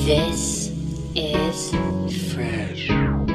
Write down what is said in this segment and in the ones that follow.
This is fresh.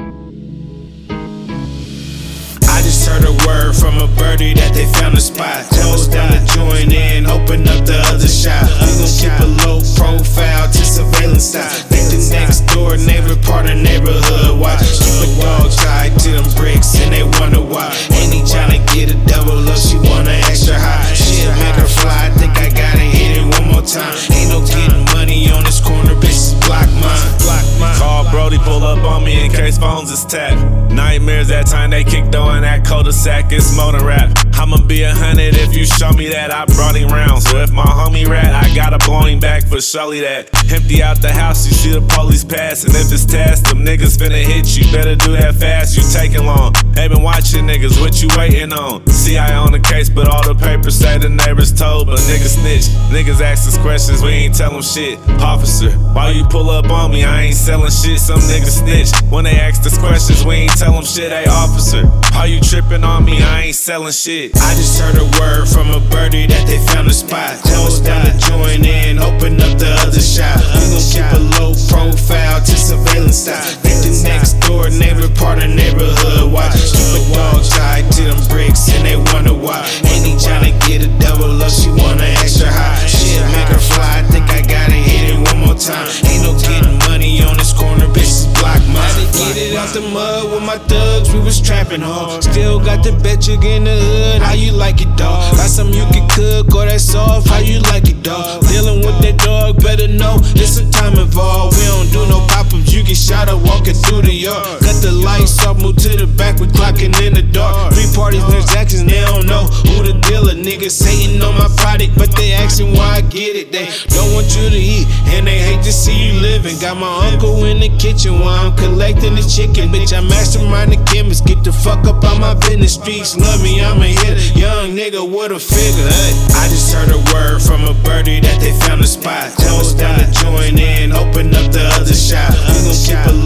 I just heard a word from a birdie that they found a spot. Closed down the joint and open up the other shop. We gon' keep a low profile to surveillance style. Think the next door neighbor part of neighborhood watch. Keep a dog tied to them bricks and they wonder why. Ain't he tryna get a double up, she want an extra high. Shit make her fly, I think I gotta hit it one more time. Ain't no getting money on this corner, bitches block mine. Call Brody, pull up on me in case phones is tapped. Nightmares that time they kicked on that cul-de-sac, it's more than rap. I'ma be 100 if you show me that I brought him round. So if my homie rat, I gotta blow him back for surely that. Empty out the house, you see the police pass. And if it's tasked, them niggas finna hit you. Better do that fast, you taking long. They been watching niggas, what you waiting on? See, I own the case, but all the papers say the neighbors told. But niggas snitch, niggas ask us questions, we ain't tell them shit. Officer, why you pull up on me? I ain't selling shit, some niggas snitch. When they ask us questions, we ain't tell them shit. Hey officer, how you tripping on me? I ain't selling shit. I just heard a word from a birdie that they found a spot. Closed down the joint and open up the other shop. We gon' keep a low profile to surveillance style. Think the next door neighbor part of neighborhood watch. Keep a dog tied to them bricks and they wonder why. Ain't he tryna get a double up, she want an extra high. Shit make her fly, I think I gotta hit it one more time. Ain't no getting money on this corner, bitches block mine. Had to get it out the mud with my thugs, we was trapping hard. Still got the bet you in the hood, how you like it, dawg? Got some you can cook or that soft, how you like it, dawg? Dealing with that dog, better know there's some time involved. We don't do no pop-ups, you get shot up walking through the yard. Got the lights off, move to the back, we clocking in the dark. 3 parties, transactions, they don't know who the dealer. Niggas hating on my product, but they asking why I get it. They don't want you to eat, and they hate to see you living. Got my uncle in the kitchen while I'm collecting the chicken. Bitch, I mastermind the chemist, get the fuck up on my business. Streets love me, I'm a hitter, young nigga with a figure. Hey. I just heard a word from a birdie that they found a spot. Closed down the joint and open up the other shop. We gon' keep a